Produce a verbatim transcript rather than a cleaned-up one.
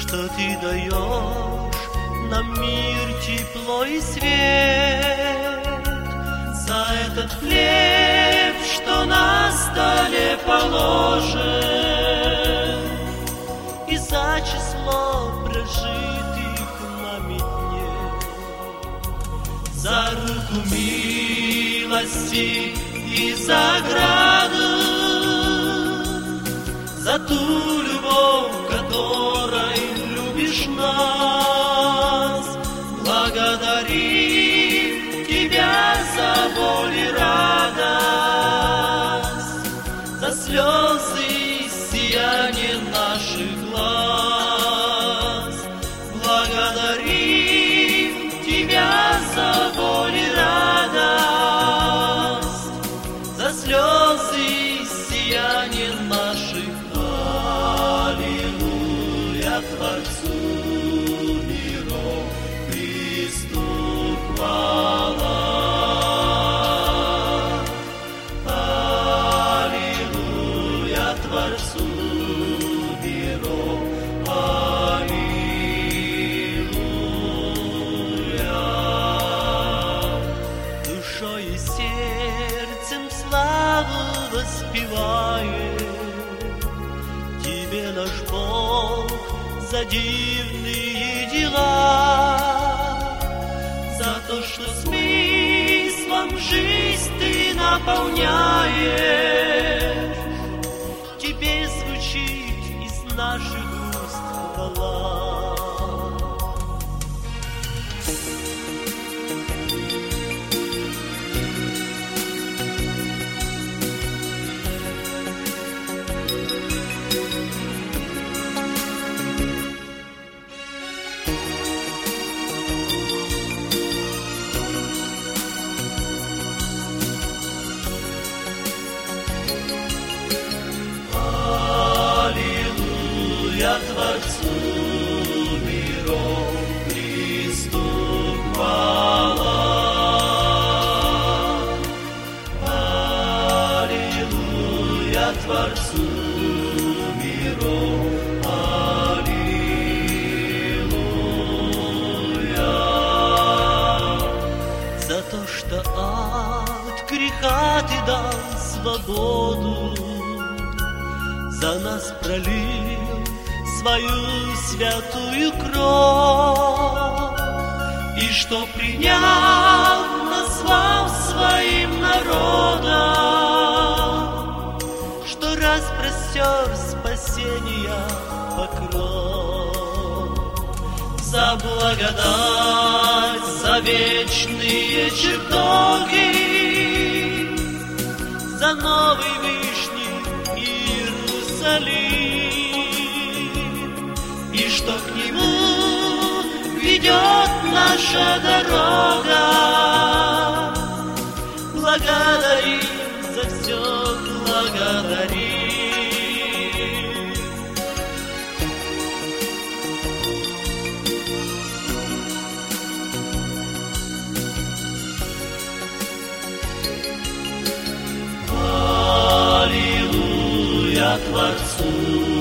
что ты даешь нам мир, тепло и свет, за этот хлеб, что на столе положен, и за число прожитых нами дней, за руку милости и за ограду, за ту любовь, которой любишь нас. Благодарим Тебя за боль и радость, за слезы и сияние наших глаз. Благодарим Тебя за боль и радость, за слезы и сияние наших глаз. Аллилуйя Творцу миров, Христу хвала. Аллилуйя Творцу миров, аллилуйя. Душой и сердцем славу воспеваем Тебе, наш Бог, за дивные дела, за то, что смыслом жизнь Ты наполняешь. Теперь звучит из наших уст хвала. Аллилуйя Творцу миров, Христу хвала. Аллилуйя Творцу миров, аллилуйя. За то, что от греха Ты дал свободу, за нас пролил свою святую кровь, и что принял, назвал своим народом, что распростер спасения покров. За благодать, за вечные чертоги, за новый Вышний Иерусалим, и что к нему ведет наша дорога. Благодарим за все, благодарим. Аллилуйя Творцу